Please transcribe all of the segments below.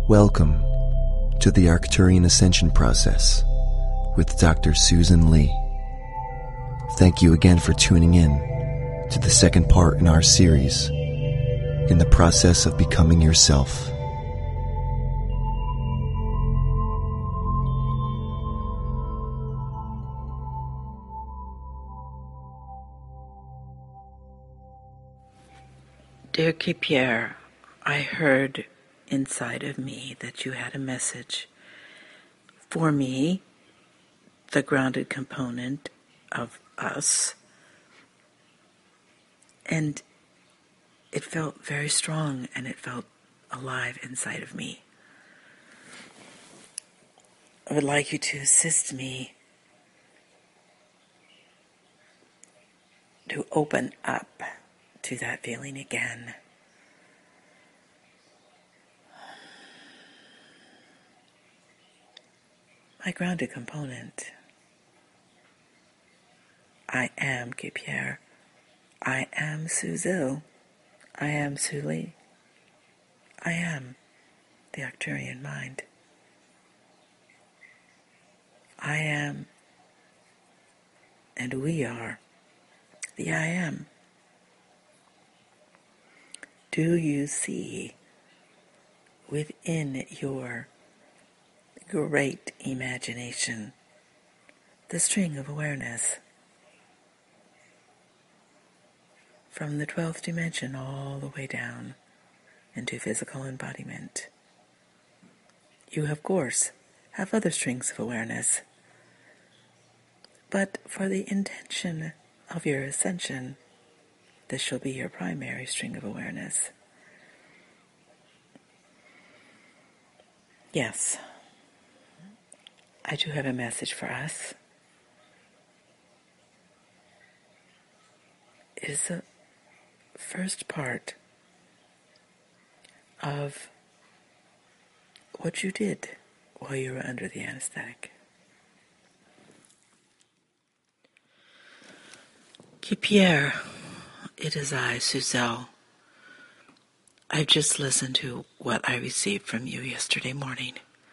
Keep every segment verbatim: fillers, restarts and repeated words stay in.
Welcome to the Arcturian Ascension process with Doctor Susan Lee. Thank you again for tuning in to the second part in our series, In the Process of Becoming Yourself. Dear Kipierre, I heard inside of me that you had a message for me, the grounded component of us, and it felt very strong and it felt alive inside of me. I would like you to assist me to open up to that feeling again. My grounded component. I am Kipierre. I am Suzil. I am Suli. I am the Arcturian mind. I am, and we are, the I am. Do you see within your great imagination the string of awareness from the twelfth dimension all the way down into physical embodiment? You, of course, have other strings of awareness, but for the intention of your ascension, this shall be your primary string of awareness. Yes, I do have a message for us. It is the first part of what you did while you were under the anesthetic. Kipierre, it is I, Suzelle. I've just listened to what I received from you yesterday morning.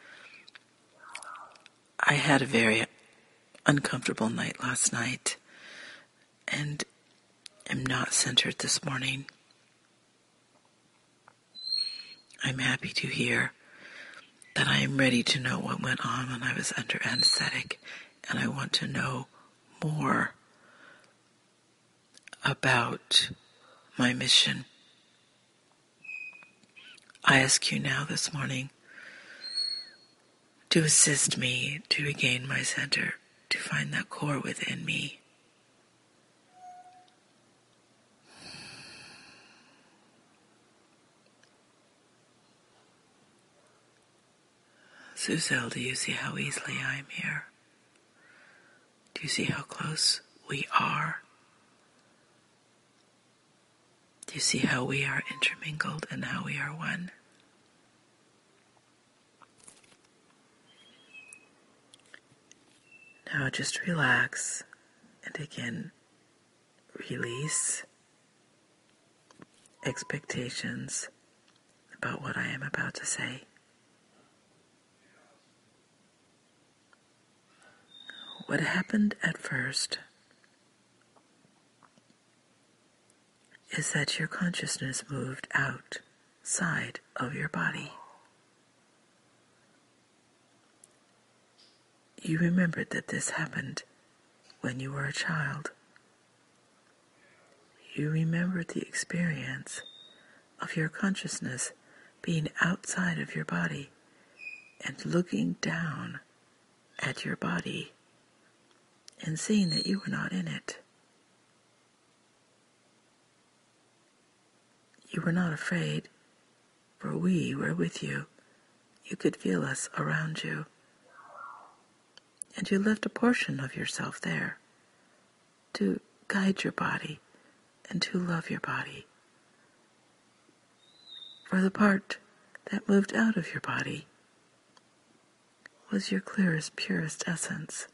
I had a very uncomfortable night last night and am not centered this morning. I'm happy to hear that I am ready to know what went on when I was under anesthetic, and I want to know more about my mission. I ask you now this morning to assist me to regain my center, to find that core within me. Suzelle, do you see how easily I am here? Do you see how close we are? Do you see how we are intermingled and how we are one? Now just relax and again release expectations about what I am about to say. What happened at first is that your consciousness moved outside of your body. You remembered that this happened when you were a child. You remembered the experience of your consciousness being outside of your body and looking down at your body and seeing that you were not in it. You were not afraid, for we were with you. You could feel us around you. And you left a portion of yourself there to guide your body and to love your body. For the part that moved out of your body was your clearest, purest essence.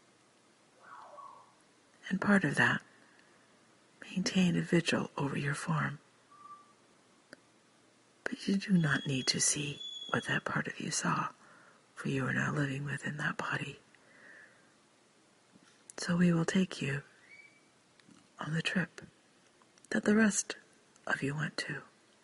And part of that maintained a vigil over your form. But you do not need to see what that part of you saw, for you are now living within that body. So we will take you on the trip that the rest of you went to.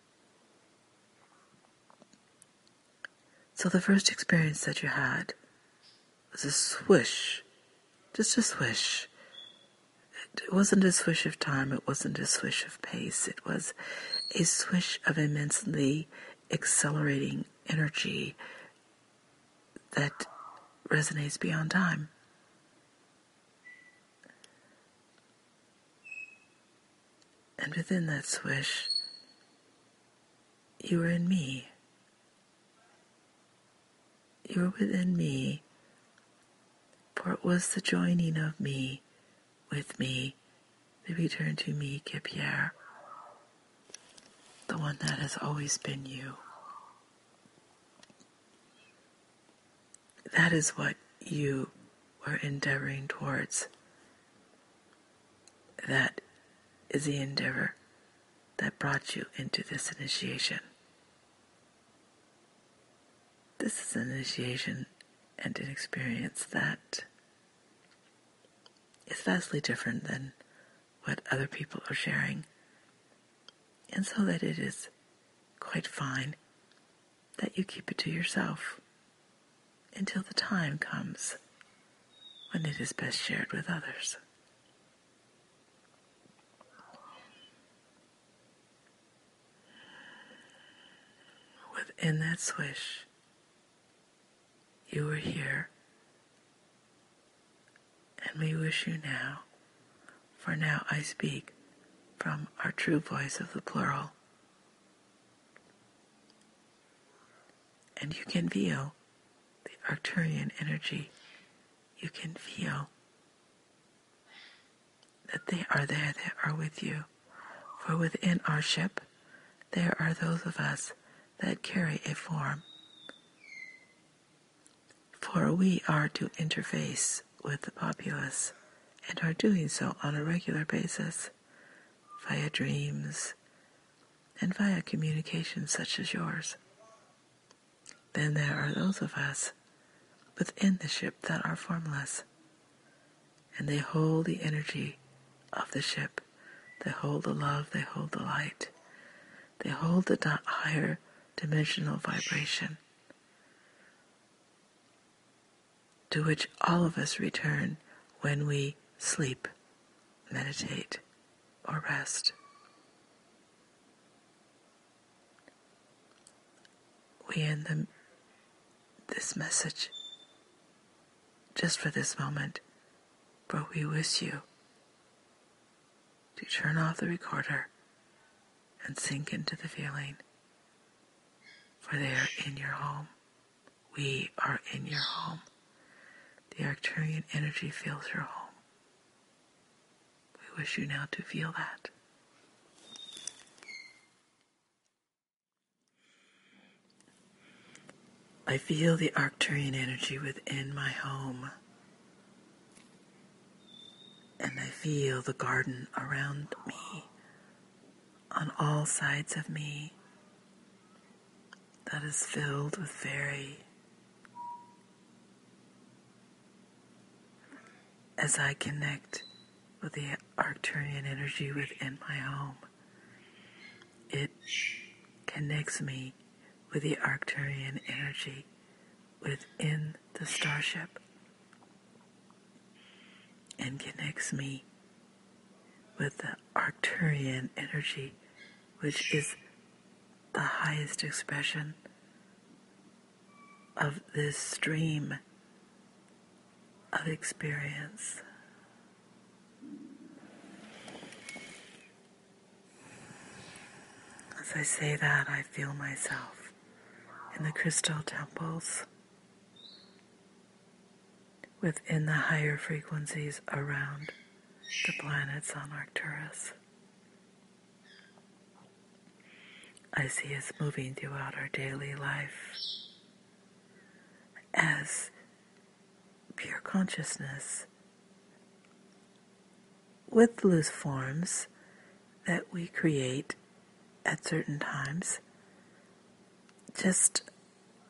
So the first experience that you had was a swish, just a swish. It wasn't a swish of time, it wasn't a swish of pace, it was a swish of immensely accelerating energy that resonates beyond time. And within that swish, you were in me. You were within me, for it was the joining of me with me, the return to me, Kipierre, the one that has always been you. That is what you were endeavoring towards. That is the endeavor that brought you into this initiation. This is an initiation and an experience that is vastly different than what other people are sharing. And so that it is quite fine that you keep it to yourself until the time comes when it is best shared with others. Within that swish, you were here, and we wish you now, for now I speak from our true voice of the plural. And you can feel the Arcturian energy. You can feel that they are there, they are with you. For within our ship, there are those of us that carry a form. For we are to interface with the populace, and are doing so on a regular basis, via dreams, and via communications such as yours. Then there are those of us within the ship that are formless, and they hold the energy of the ship, they hold the love, they hold the light, they hold the di- higher dimensional vibration, to which all of us return when we sleep, meditate, or rest. We end the, this message just for this moment, for we wish you to turn off the recorder and sink into the feeling, for they are in your home. We are in your home. The Arcturian energy fills your home. We wish you now to feel that. I feel the Arcturian energy within my home. And I feel the garden around me, on all sides of me, that is filled with fairy. As I connect with the Arcturian energy within my home, it connects me with the Arcturian energy within the starship, and connects me with the Arcturian energy, which is the highest expression of this stream of experience. As I say that, I feel myself in the crystal temples, within the higher frequencies around the planets on Arcturus. I see us moving throughout our daily life as pure consciousness with loose forms that we create at certain times, just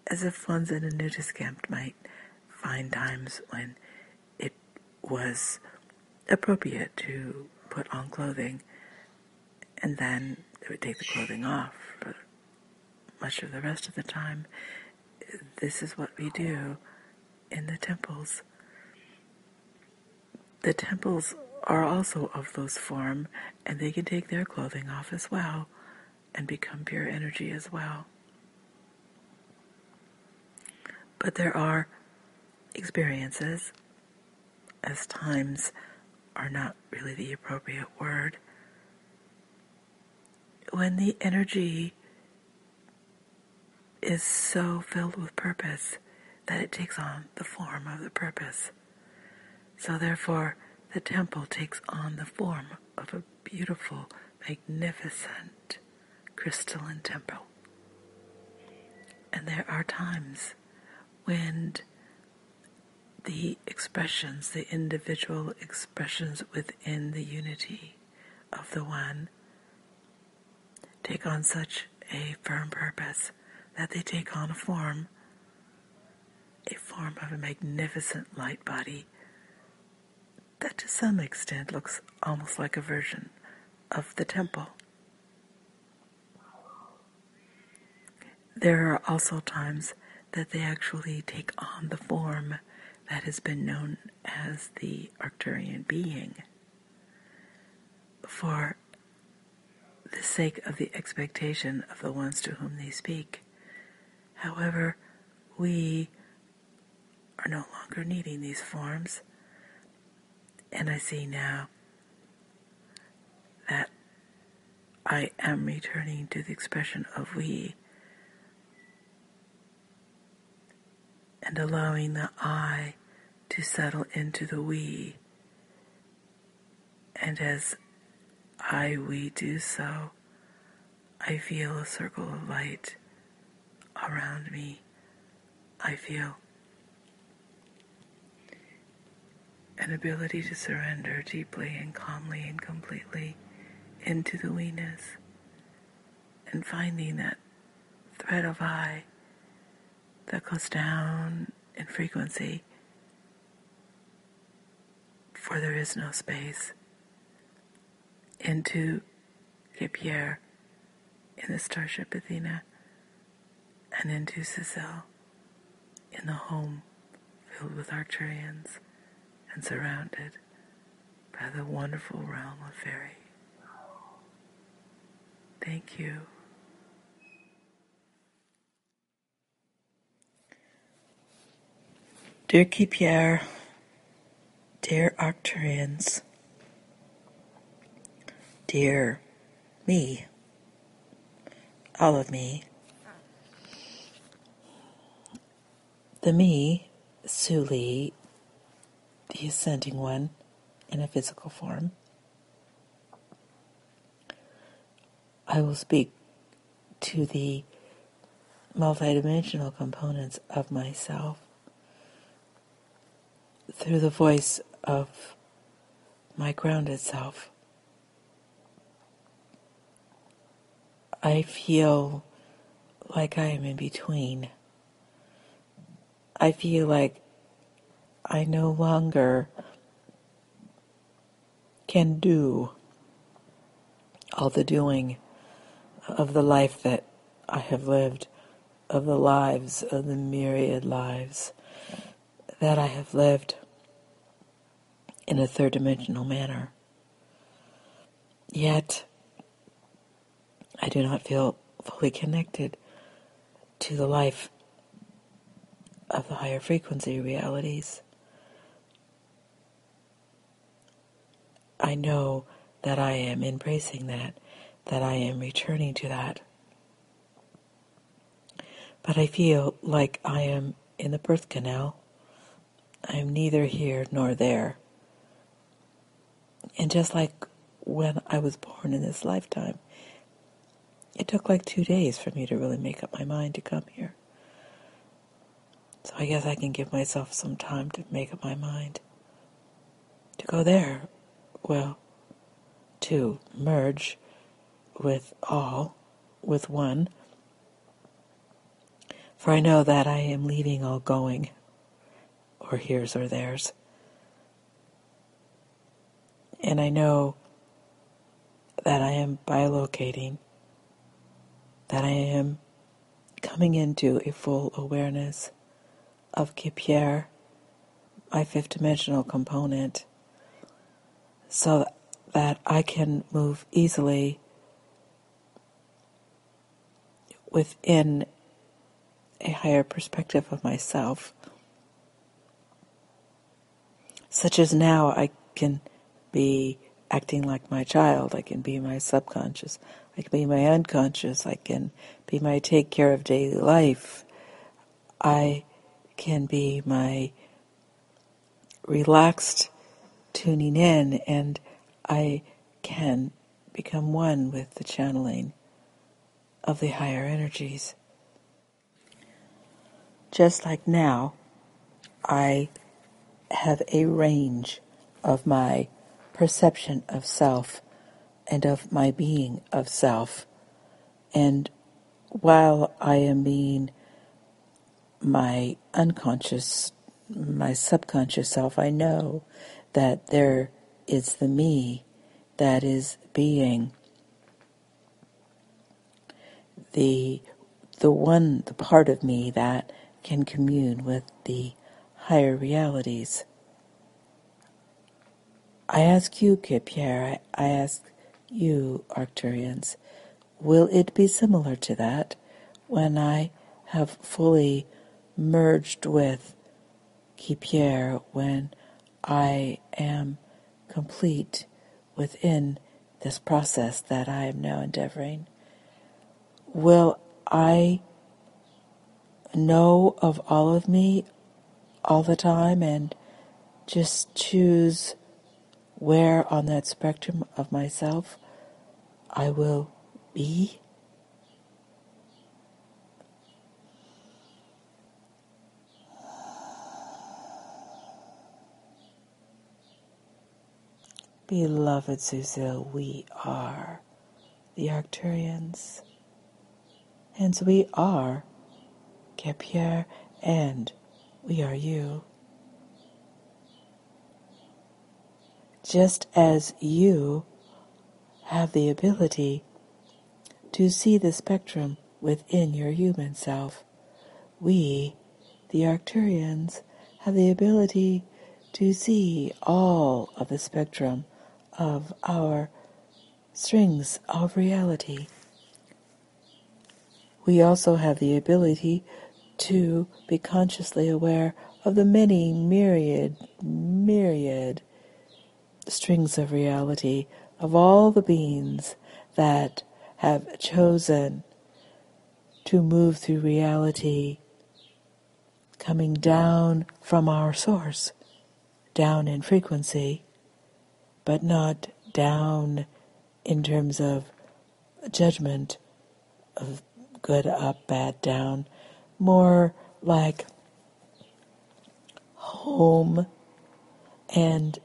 as if ones in a nudist camp might find times when it was appropriate to put on clothing, and then they would take the clothing off for much of the rest of the time. This is what we do in the temples. The temples are also of those form, and they can take their clothing off as well and become pure energy as well. But there are experiences, as times are not really the appropriate word, when the energy is so filled with purpose that it takes on the form of the purpose. So therefore, the temple takes on the form of a beautiful, magnificent crystalline temple. And there are times when the expressions, the individual expressions within the unity of the One, take on such a firm purpose that they take on a form, a form of a magnificent light body that to some extent looks almost like a version of the temple. There are also times that they actually take on the form that has been known as the Arcturian being for the sake of the expectation of the ones to whom they speak. However, we are no longer needing these forms, and I see now that I am returning to the expression of we, and allowing the I to settle into the we. And as I, we do so, I feel a circle of light around me. I feel an ability to surrender deeply and calmly and completely into the we-ness, and finding that thread of I that goes down in frequency, for there is no space, into Kepierre in the starship Athena, and into Cecile in the home filled with Arcturians and surrounded by the wonderful realm of fairy. Thank you. Dear Kepierre, dear Arcturians, dear me, all of me, the me, Suli, the ascending one in a physical form, I will speak to the multidimensional components of myself through the voice of my grounded self. I feel like I am in between. I feel like I no longer can do all the doing of the life that I have lived, of the lives, of the myriad lives that I have lived in a third-dimensional manner. Yet, I do not feel fully connected to the life of the higher frequency realities. I know that I am embracing that, that I am returning to that. But I feel like I am in the birth canal. I am neither here nor there. And just like when I was born in this lifetime, it took like two days for me to really make up my mind to come here. So I guess I can give myself some time to make up my mind. To go there, well, to merge with all, with one, For I know that I am leaving all going, or his or theirs. And I know that I am bilocating, that I am coming into a full awareness of Kipyer, my fifth dimensional component, so that I can move easily within a higher perspective of myself. Such as now I can be acting like my child, I can be my subconscious, I can be my unconscious, I can be my take care of daily life, I can be my relaxed tuning in, and I can become one with the channeling of the higher energies. Just like now, I have a range of my perception of self and of my being of self. And while I am being my unconscious, my subconscious self, I know that there is the me that is being the the one, the part of me that can commune with the higher realities. I ask you, Kipyer, I, I ask you, Arcturians, will it be similar to that when I have fully merged with Kipyer, when I am complete within this process that I am now endeavoring? Will I know of all of me all the time and just choose where on that spectrum of myself I will be? Beloved Suzil, we are the Arcturians. Hence we are Kipyer, and we are you. Just as you have the ability to see the spectrum within your human self, we, the Arcturians, have the ability to see all of the spectrum of our strings of reality. We also have the ability to be consciously aware of the many myriad, myriad strings of reality of all the beings that have chosen to move through reality, coming down from our source, down in frequency, but not down in terms of judgment of good up, bad down, more like home and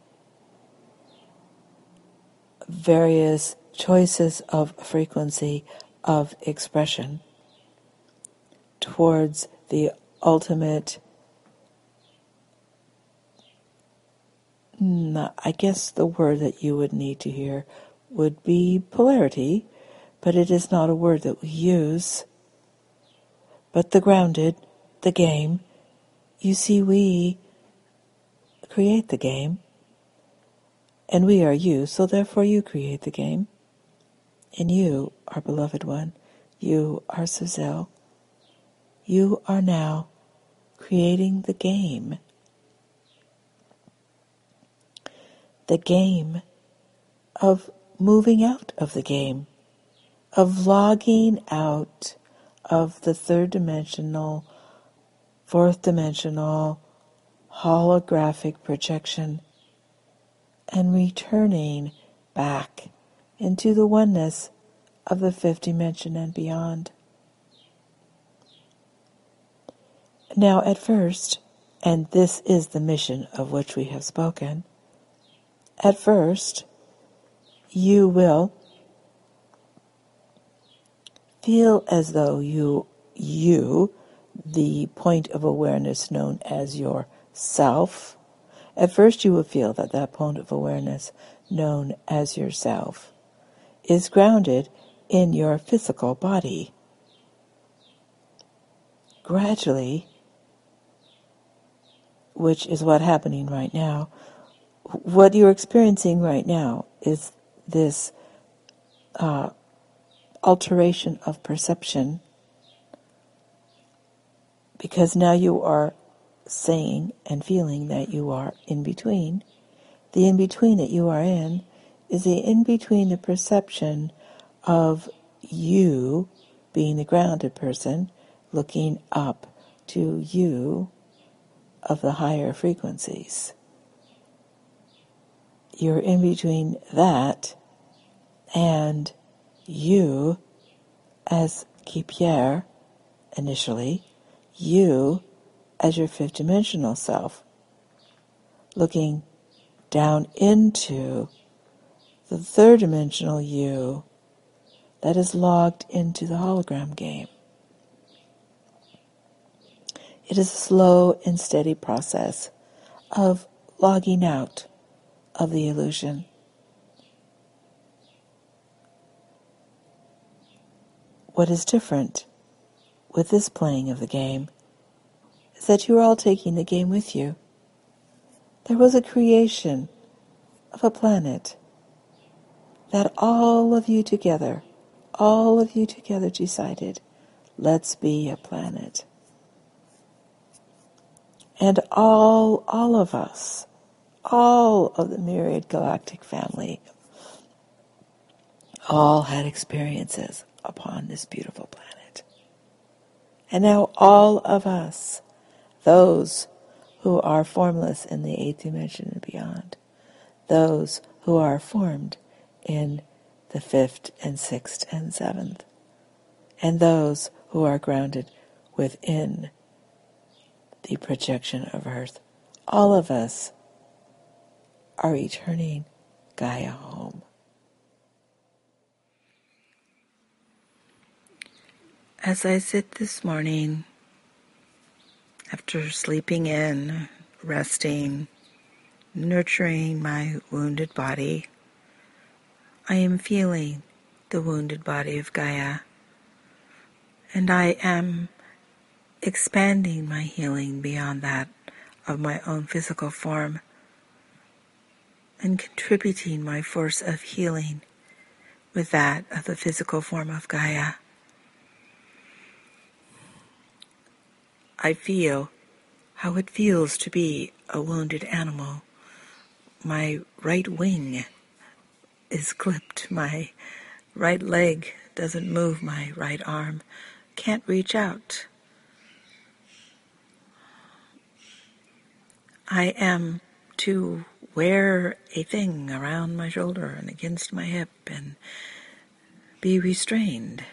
various choices of frequency of expression towards the ultimate, I guess the word that you would need to hear would be polarity, but it is not a word that we use. But the grounded, the game, you see, we create the game, and we are you, so therefore you create the game. And you, our beloved one, you are Suzil. You are now creating the game. The game of moving out of the game, of logging out of the third dimensional, fourth dimensional, holographic projection, and returning back into the oneness of the fifth dimension and beyond. Now at first, and this is the mission of which we have spoken, at first you will feel as though you, you, the point of awareness known as your self. At first you will feel that that point of awareness known as yourself is grounded in your physical body. Gradually, which is what's happening right now, what you're experiencing right now is this uh, alteration of perception, because now you are saying and feeling that you are in between. The in between that you are in is the in between the perception of you being the grounded person looking up to you of the higher frequencies. You're in between that and you as Qui-Pierre initially, you as your fifth dimensional self, looking down into the third dimensional you that is logged into the hologram game. It is a slow and steady process of logging out of the illusion. What is different with this playing of the game is that you are all taking the game with you. There was a creation of a planet that all of you together, all of you together decided, let's be a planet. And all, all of us, all of the myriad galactic family, all had experiences upon this beautiful planet. And now all of us, those who are formless in the eighth dimension and beyond, those who are formed in the fifth and sixth and seventh, and those who are grounded within the projection of Earth, all of us are returning Gaia home. As I sit this morning, after sleeping in, resting, nurturing my wounded body, I am feeling the wounded body of Gaia, and I am expanding my healing beyond that of my own physical form and contributing my force of healing with that of the physical form of Gaia. I feel how it feels to be a wounded animal. My right wing is clipped. My right leg doesn't move. My right arm can't reach out. I am to wear a thing around my shoulder and against my hip and be restrained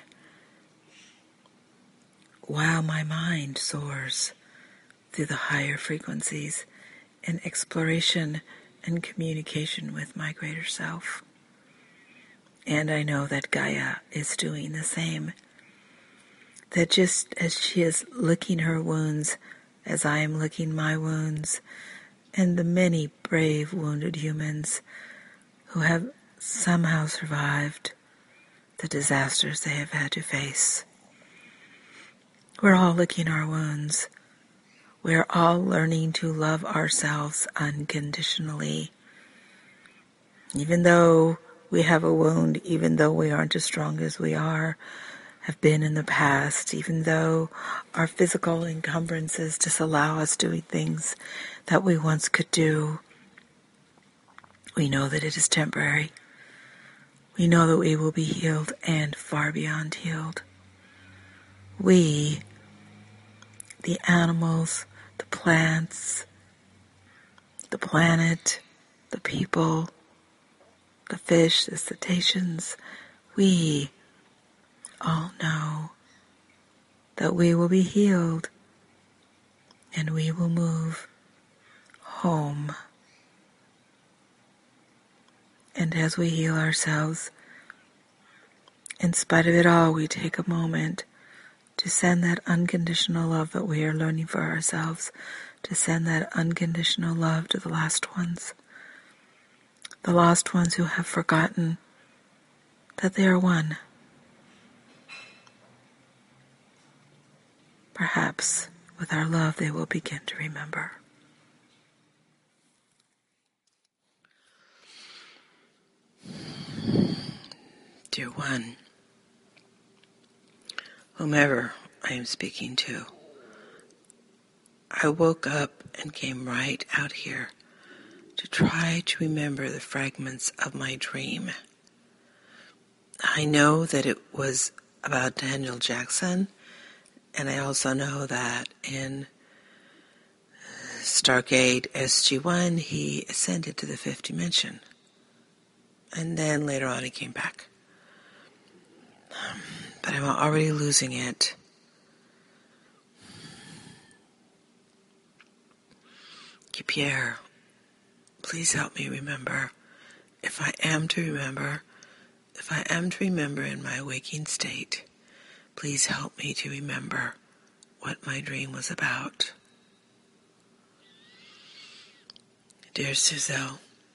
while my mind soars through the higher frequencies in exploration and communication with my greater self. And I know that Gaia is doing the same. That just as she is licking her wounds, as I am licking my wounds, and the many brave wounded humans who have somehow survived the disasters they have had to face. We're all licking our wounds. We're all learning to love ourselves unconditionally. Even though we have a wound, even though we aren't as strong as we are, have been in the past, even though our physical encumbrances disallow us doing things that we once could do, we know that it is temporary. We know that we will be healed and far beyond healed. We, the animals, the plants, the planet, the people, the fish, the cetaceans, we all know that we will be healed and we will move home. And as we heal ourselves, in spite of it all, we take a moment to send that unconditional love that we are learning for ourselves, to send that unconditional love to the lost ones, the lost ones who have forgotten that they are one. Perhaps with our love they will begin to remember. Dear one, whomever I am speaking to, I woke up and came right out here to try to remember the fragments of my dream. I know that it was about Daniel Jackson, and I also know that in Stargate S G one he ascended to the fifth dimension, and then later on he came back. Um, but I'm already losing it. Pierre, please help me remember. If I am to remember, if I am to remember in my waking state, please help me to remember what my dream was about. Dear Suzelle,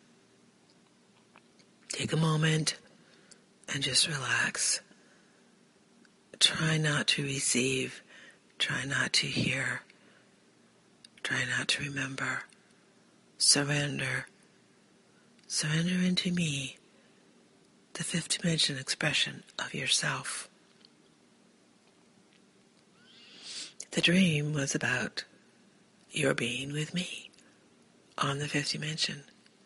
take a moment and just relax. Try not to receive, try not to hear, try not to remember. Surrender. Surrender into me, the fifth dimension expression of yourself. The dream was about your being with me on the fifth dimension.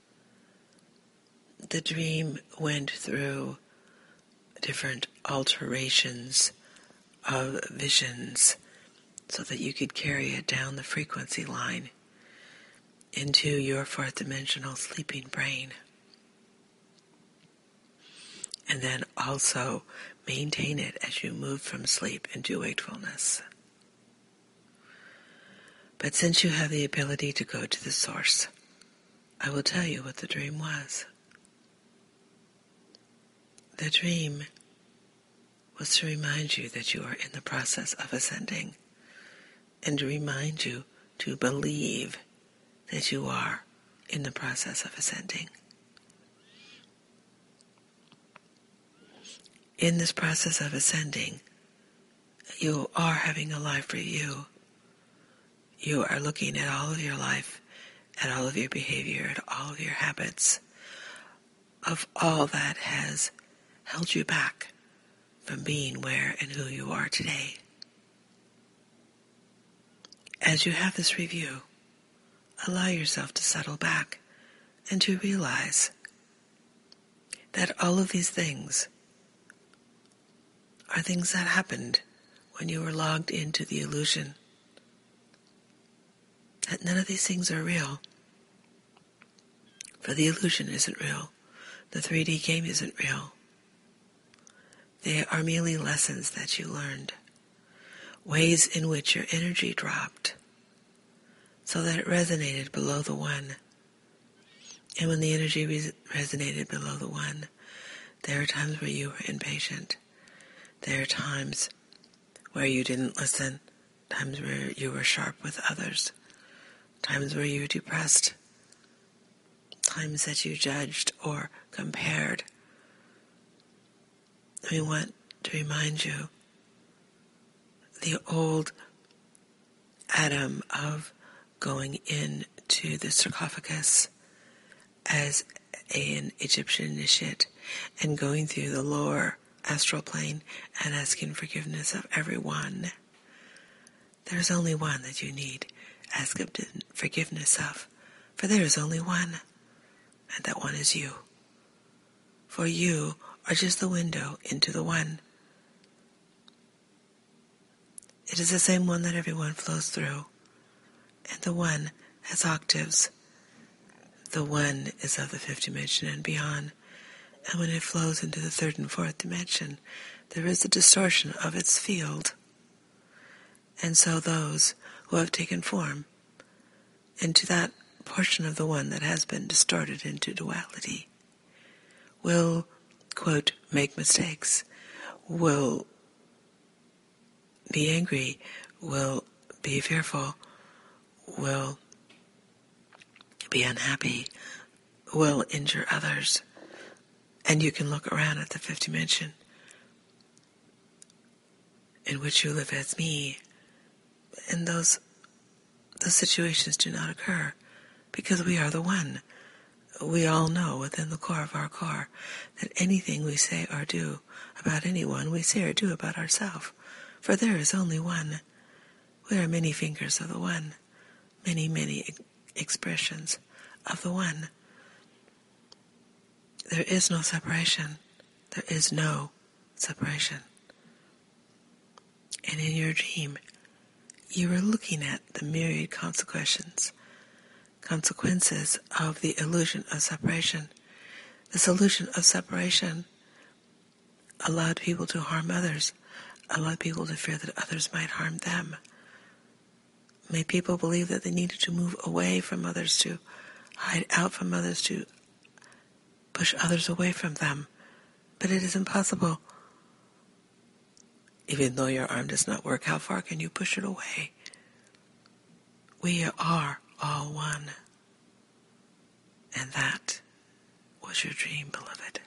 The dream went through different alterations of visions so that you could carry it down the frequency line into your fourth dimensional sleeping brain. And then also maintain it as you move from sleep into wakefulness. But since you have the ability to go to the source, I will tell you what the dream was. The dream was to remind you that you are in the process of ascending, and to remind you to believe that you are in the process of ascending. In this process of ascending, you are having a life review. You are looking at all of your life, at all of your behavior, at all of your habits, of all that has held you back from being where and who you are today. As you have this review, allow yourself to settle back and to realize that all of these things are things that happened when you were logged into the illusion. That none of these things are real. For the illusion isn't real. The three D game isn't real. They are merely lessons that you learned. Ways in which your energy dropped so that it resonated below the one. And when the energy res- resonated below the one, there are times where you were impatient. There are times where you didn't listen. Times where you were sharp with others. Times where you were depressed. Times that you judged or compared. We want to remind you the old Adam of going into the sarcophagus as an Egyptian initiate and going through the lower astral plane and asking forgiveness of everyone. There is only one that you need ask forgiveness of, for there is only one, and that one is you. For you are just the window into the one. It is the same one that everyone flows through, and the one has octaves. The one is of the fifth dimension and beyond, and when it flows into the third and fourth dimension, there is a distortion of its field. And so those who have taken form into that portion of the one that has been distorted into duality will, quote, make mistakes, will be angry, will be fearful, will be unhappy, will injure others. And you can look around at the fifth dimension in which you live as me, and those those situations do not occur because we are the one. We all know within the core of our core that anything we say or do about anyone, we say or do about ourselves. For there is only one. We are many fingers of the one, many, many ex- expressions of the one. There is no separation. There is no separation. And in your dream, you are looking at the myriad consequences, consequences of the illusion of separation. This illusion of separation allowed people to harm others, allowed people to fear that others might harm them, made people believe that they needed to move away from others, to hide out from others, to push others away from them. But it is impossible. Even though your arm does not work, how far can you push it away? We are all one. And that was your dream, beloved.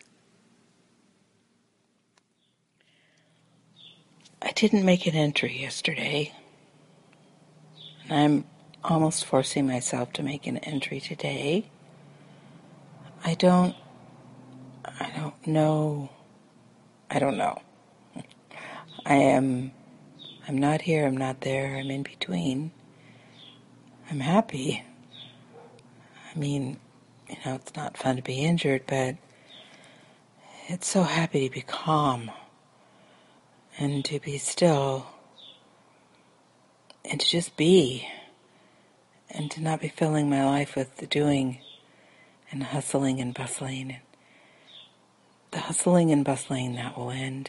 I didn't make an entry yesterday, and I'm almost forcing myself to make an entry today. I don't, I don't know, I don't know. I am, I'm not here, I'm not there, I'm in between. I'm happy. I mean, you know, it's not fun to be injured, but it's so happy to be calm and to be still and to just be and to not be filling my life with the doing and hustling and bustling. The hustling and bustling, that will end.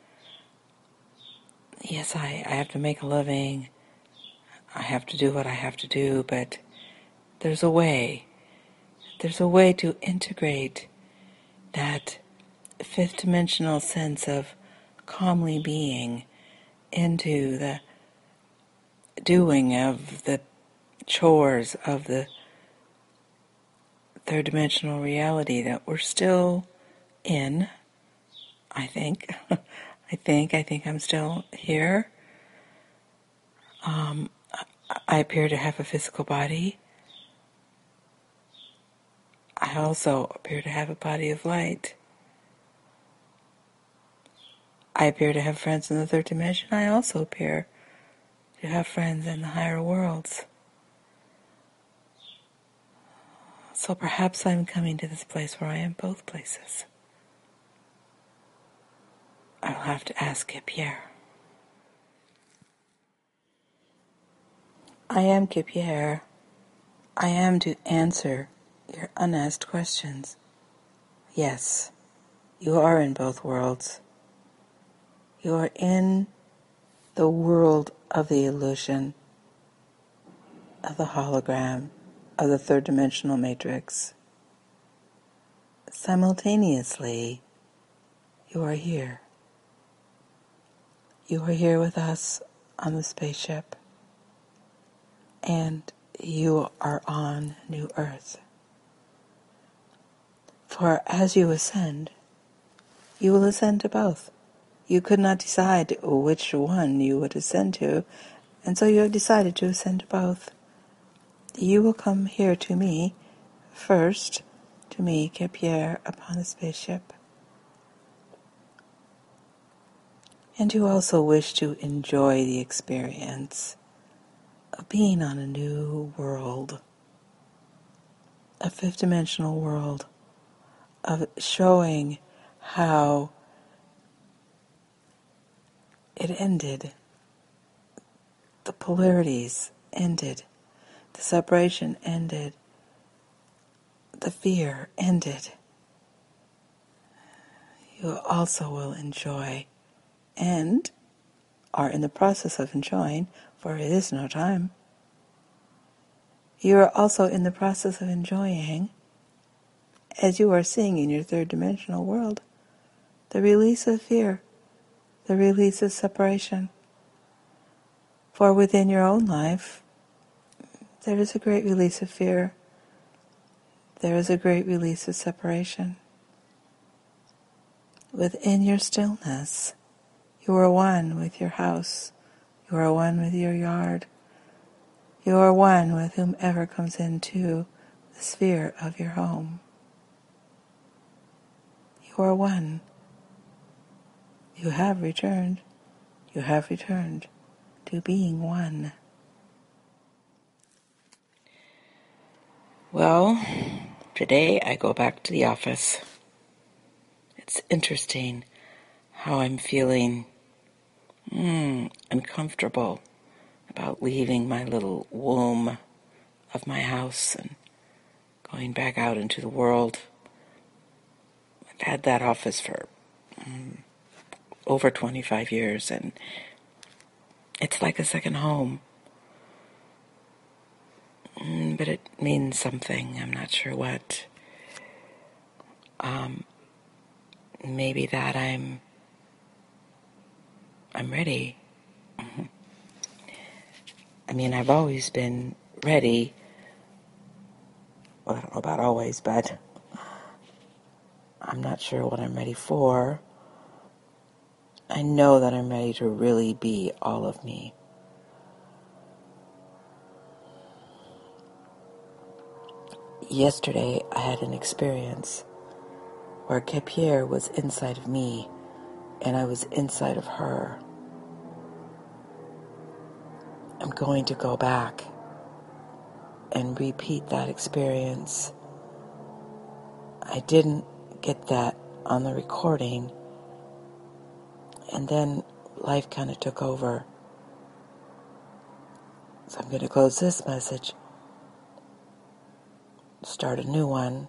Yes, I, I have to make a living. I have to do what I have to do, but there's a way. There's a way to integrate that fifth dimensional sense of calmly being into the doing of the chores of the third dimensional reality that we're still in, I think. I think, I think I'm still here. Um, I appear to have a physical body. I also appear to have a body of light. I appear to have friends in the third dimension. I also appear to have friends in the higher worlds. So perhaps I'm coming to this place where I am both places. I'll have to ask Pierre. I am Pierre. I am to answer your unasked questions. Yes, you are in both worlds. You are in the world of the illusion, of the hologram, of the third dimensional matrix. Simultaneously, you are here. You are here with us on the spaceship, and you are on New Earth. For as you ascend, you will ascend to both. You could not decide which one you would ascend to, and so you have decided to ascend to both. You will come here to me, first, to me, Pierre, upon the spaceship. And you also wish to enjoy the experience of being on a new world, a fifth-dimensional world, of showing how it ended. The polarities ended. The separation ended. The fear ended. You also will enjoy, and are in the process of enjoying, for it is no time. You are also in the process of enjoying, as you are seeing in your third dimensional world, the release of fear, the release of separation, For within your own life, there is a great release of fear. There is a great release of separation. Within your stillness, you are one with your house. You are one with your yard. You are one with whomever comes into the sphere of your home. You are one. You have returned. You have returned to being one. Well, today I go back to the office. It's interesting how I'm feeling mm, uncomfortable about leaving my little womb of my house and going back out into the world. I've had that office for um, over twenty-five years, and it's like a second home. Mm, but it means something. I'm not sure what. Um, maybe that I'm I'm ready. Mm-hmm. I mean, I've always been ready. Well, I don't know about always, but I'm not sure what I'm ready for. I know that I'm ready to really be all of me. Yesterday, I had an experience where Kepierre was inside of me and I was inside of her. I'm going to go back and repeat that experience. I didn't get that on the recording, and then life kind of took over. So I'm going to close this message, start a new one,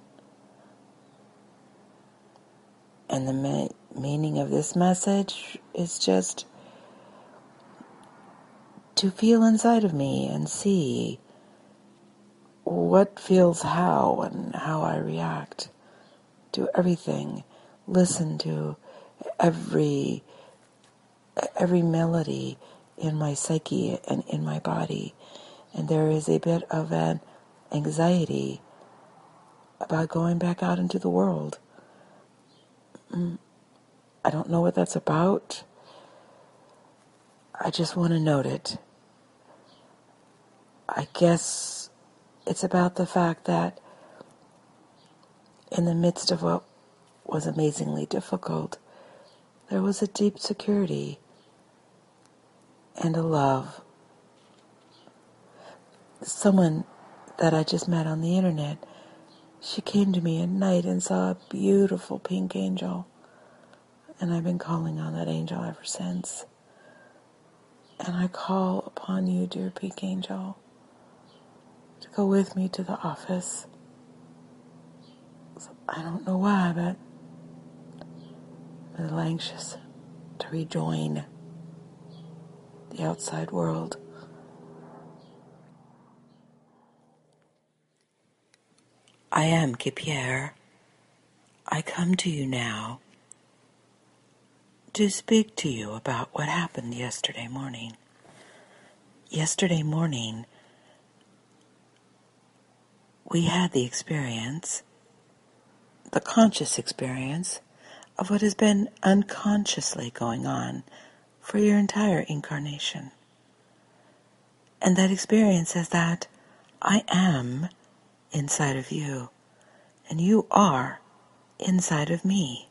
and the me- meaning of this message is just to feel inside of me and see what feels how and how I react to everything. Listen to every every melody in my psyche and in my body. And there is a bit of an anxiety about going back out into the world. I don't know what that's about. I just want to note it. I guess it's about the fact that in the midst of what was amazingly difficult, there was a deep security and a love. Someone that I just met on the internet, she came to me at night and saw a beautiful pink angel. And I've been calling on that angel ever since. And I call upon you, dear pink angel, to go with me to the office. So I don't know why, but I'm a little anxious to rejoin the outside world. I am Kepierre. I come to you now to speak to you about what happened yesterday morning. Yesterday morning, we had the experience, the conscious experience, of what has been unconsciously going on for your entire incarnation. And that experience is that I am inside of you, and you are inside of me.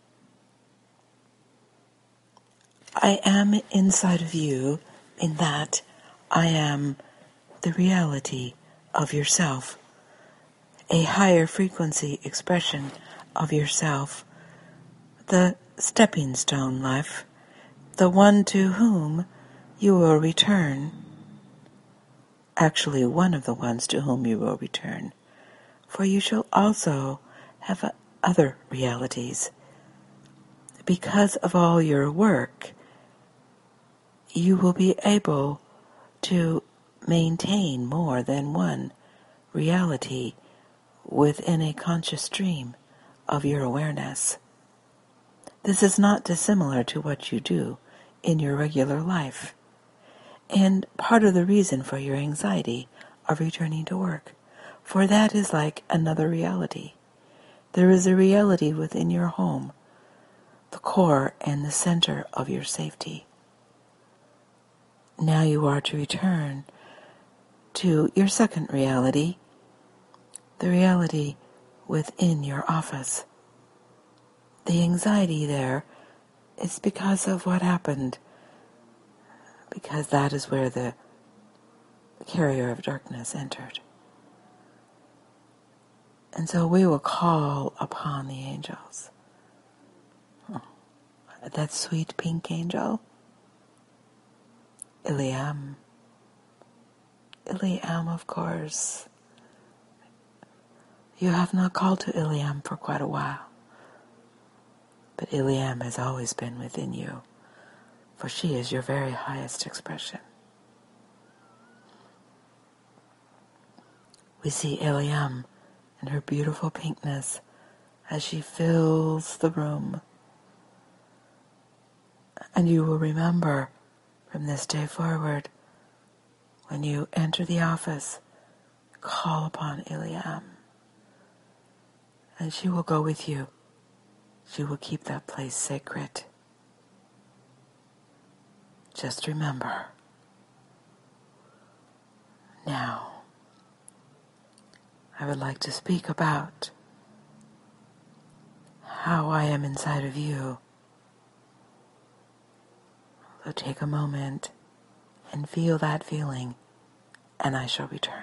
I am inside of you in that I am the reality of yourself, a higher frequency expression of yourself, the stepping stone life, the one to whom you will return. Actually, one of the ones to whom you will return, for you shall also have other realities. Because of all your work, you will be able to maintain more than one reality within a conscious stream of your awareness. This is not dissimilar to what you do in your regular life. and part of the reason for your anxiety of returning to work. For that is like another reality. There is a reality within your home, the core and the center of your safety. Now you are to return to your second reality, the reality within your office. The anxiety there is because of what happened, because that is where the carrier of darkness entered. And so we will call upon the angels. Oh, that sweet pink angel, Iliam. Iliam, of course. You have not called to Iliam for quite a while, but Iliam has always been within you, for she is your very highest expression. We see Iliam in her beautiful pinkness as she fills the room. And you will remember from this day forward, when you enter the office, call upon Iliam. And she will go with you. She will keep that place sacred. Just remember. Now, I would like to speak about how I am inside of you. So take a moment and feel that feeling, and I shall return.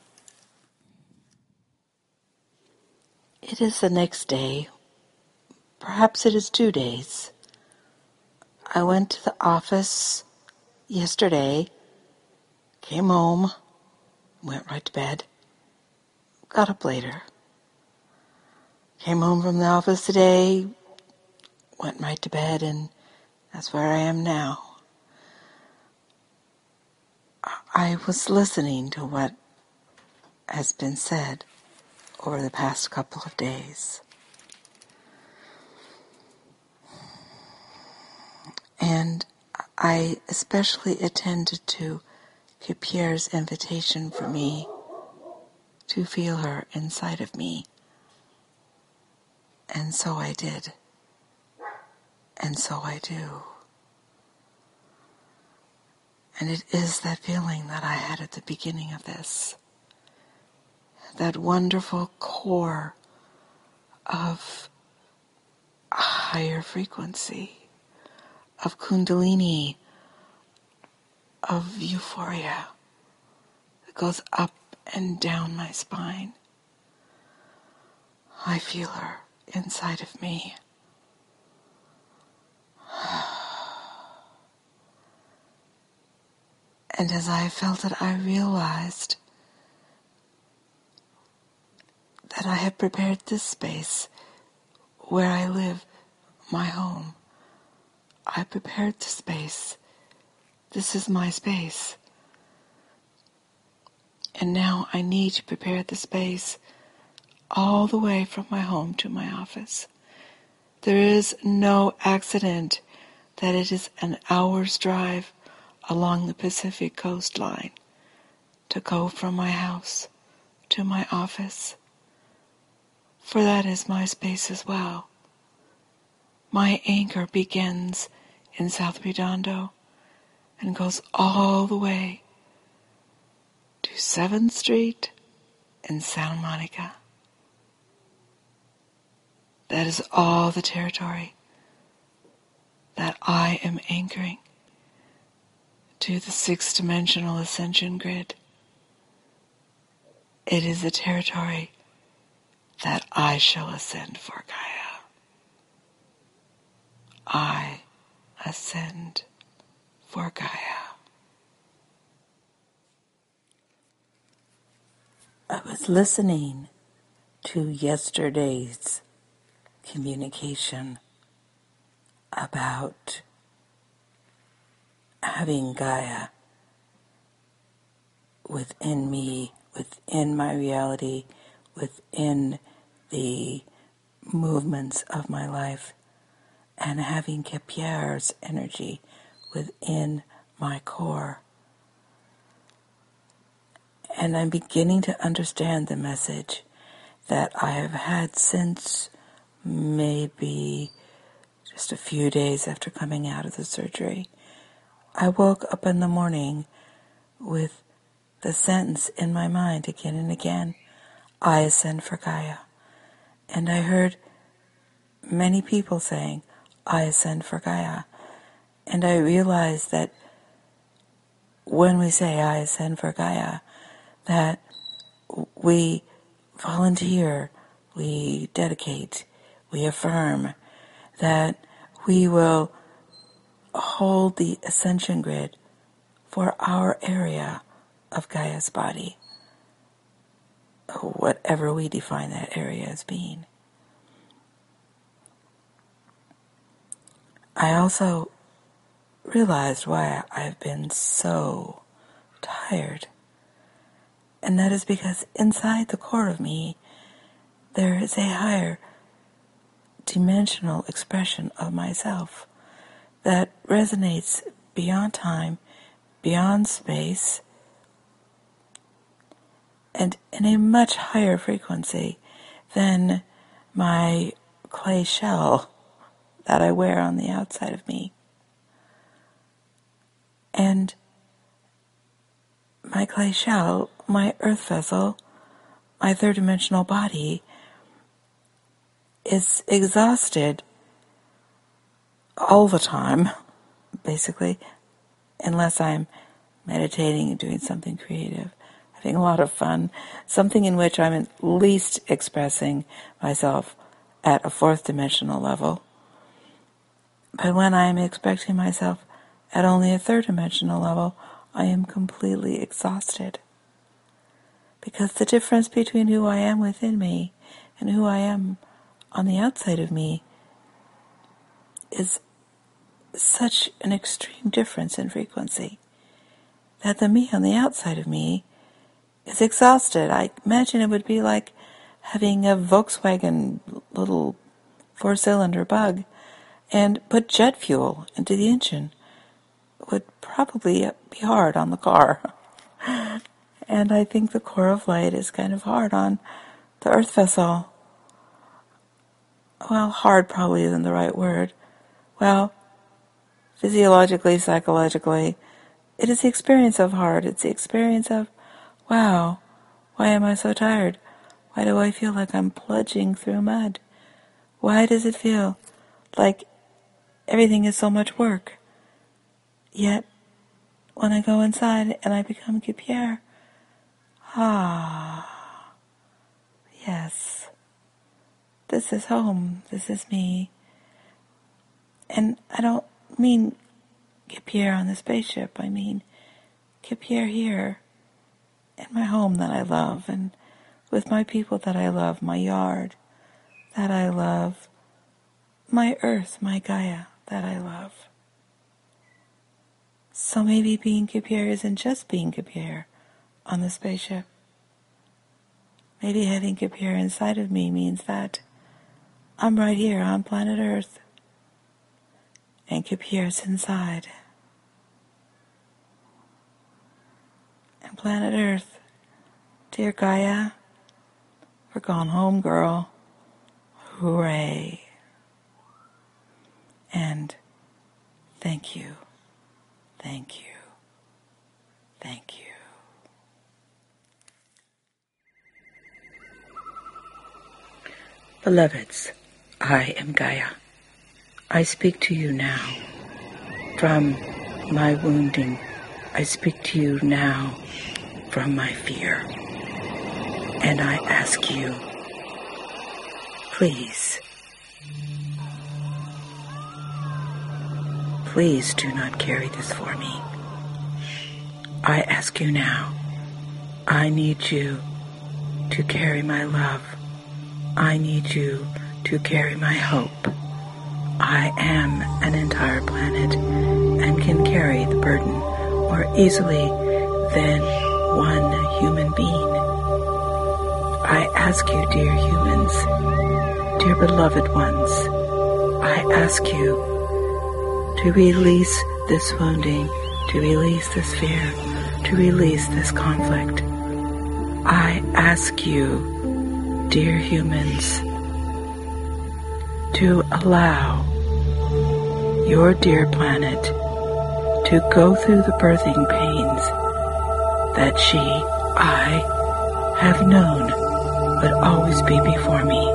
It is the next day. Perhaps it is two days. I went to the office yesterday, came home, went right to bed, got up later. Came home from the office today, went right to bed, and that's where I am now. I was listening to what has been said over the past couple of days. And I especially attended to Pierre's invitation for me to feel her inside of me. And so I did. And so I do. And it is that feeling that I had at the beginning of this. That wonderful core of a higher frequency, of kundalini, of euphoria that goes up and down my spine. I feel her inside of me. And as I felt it, I realized that I have prepared this space where I live, my home. I prepared the space. This is my space. And now I need to prepare the space all the way from my home to my office. There is no accident that it is an hour's drive along the Pacific coastline to go from my house to my office. For that is my space as well. My anchor begins in South Redondo and goes all the way to seventh Street in Santa Monica. That is all the territory that I am anchoring to the six-dimensional ascension grid. It is the territory that I shall ascend for Gaia. I ascend for Gaia. I was listening to yesterday's communication about having Gaia within me, within my reality, within the movements of my life, and having Pierre's energy within my core. And I'm beginning to understand the message that I have had since maybe just a few days after coming out of the surgery. I woke up in the morning with the sentence in my mind again and again, I ascend for Gaia. And I heard many people saying, I ascend for Gaia. And I realized that when we say I ascend for Gaia, that we volunteer, we dedicate, we affirm that we will hold the ascension grid for our area of Gaia's body, whatever we define that area as being. I also realized why I've been so tired. And that is because inside the core of me, there is a higher dimensional expression of myself that resonates beyond time, beyond space, and in a much higher frequency than my clay shell that I wear on the outside of me. And my clay shell, my earth vessel, my third-dimensional body is exhausted all the time, basically, unless I'm meditating and doing something creative, having a lot of fun, something in which I'm at least expressing myself at a fourth-dimensional level. But when I'm expecting myself at only a third-dimensional level, I am completely exhausted. Because the difference between who I am within me and who I am on the outside of me is such an extreme difference in frequency that the me on the outside of me is exhausted. I imagine it would be like having a Volkswagen little four-cylinder bug and put jet fuel into the engine. It would probably be hard on the car. And I think the core of light is kind of hard on the earth vessel. Well, hard probably isn't the right word. Well, physiologically, psychologically, it is the experience of hard. It's the experience of, wow, why am I so tired? Why do I feel like I'm plunging through mud? Why does it feel like everything is so much work? Yet, when I go inside and I become Kipierre, ah, yes, this is home, this is me. And I don't mean Kipierre on the spaceship, I mean Kipierre here, in my home that I love, and with my people that I love, my yard that I love, my earth, my Gaia that I love. So maybe being Kipierre isn't just being Kipierre on the spaceship. Maybe having Kipierre inside of me means that I'm right here on planet Earth, and Kipierre's inside. And planet Earth, dear Gaia, we're gone home, girl. Hooray. And thank you, thank you, thank you. Beloveds, I am Gaia. I speak to you now from my wounding. I speak to you now from my fear. And I ask you, please, please do not carry this for me. I ask you now, I need you to carry my love. I need you to carry my hope. I am an entire planet and can carry the burden more easily than one human being. I ask you, dear humans, dear beloved ones, I ask you to release this wounding, to release this fear, to release this conflict. I ask you, dear humans, to allow your dear planet to go through the birthing pains that she, I, have known would always be before me.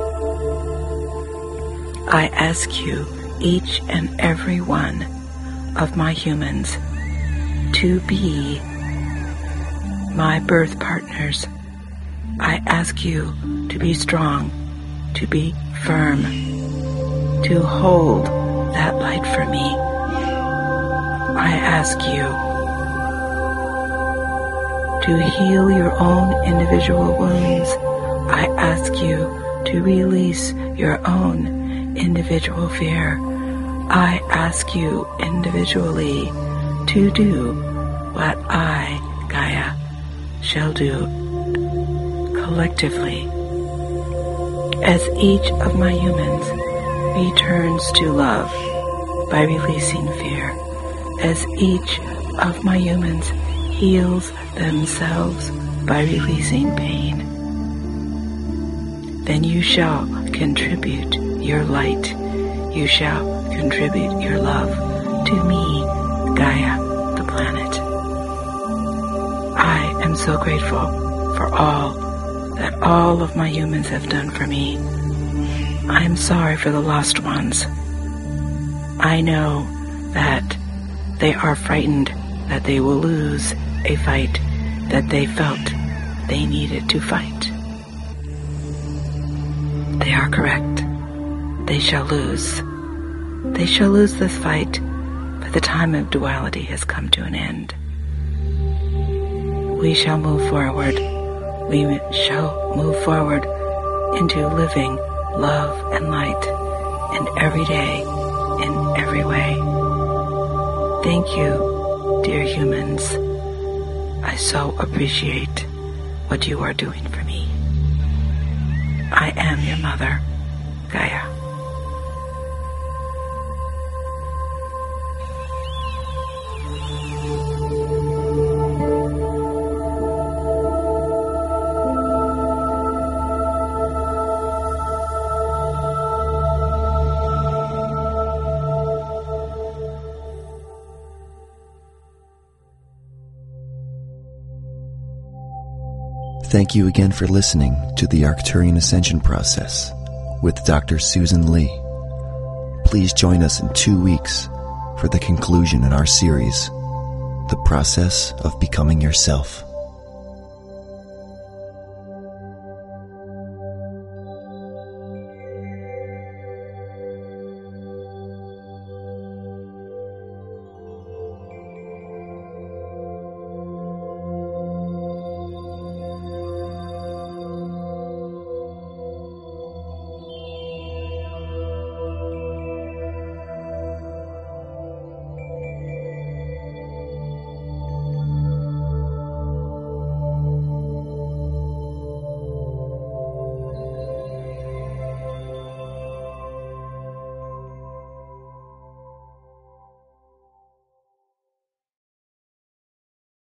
I ask you, each and every one of my humans, to be my birth partners. I ask you to be strong, to be firm, to hold that light for me. I ask you to heal your own individual wounds. I ask you to release your own individual fear. I ask you individually to do what I, Gaia, shall do collectively. As each of my humans returns to love by releasing fear, as each of my humans heals themselves by releasing pain, then you shall contribute your light, you shall contribute your love to me, Gaia, the planet. I am so grateful for all that all of my humans have done for me. I am sorry for the lost ones. I know that they are frightened that they will lose a fight that they felt they needed to fight. They are correct. They shall lose. They shall lose this fight, but the time of duality has come to an end. We shall move forward. We shall move forward into living love and light in every day, in every way. Thank you, dear humans. I so appreciate what you are doing for me. I am your mother, Gaia. Thank you again for listening to the Arcturian Ascension Process with Doctor Susan Lee. Please join us in two weeks for the conclusion in our series, The Process of Becoming Yourself.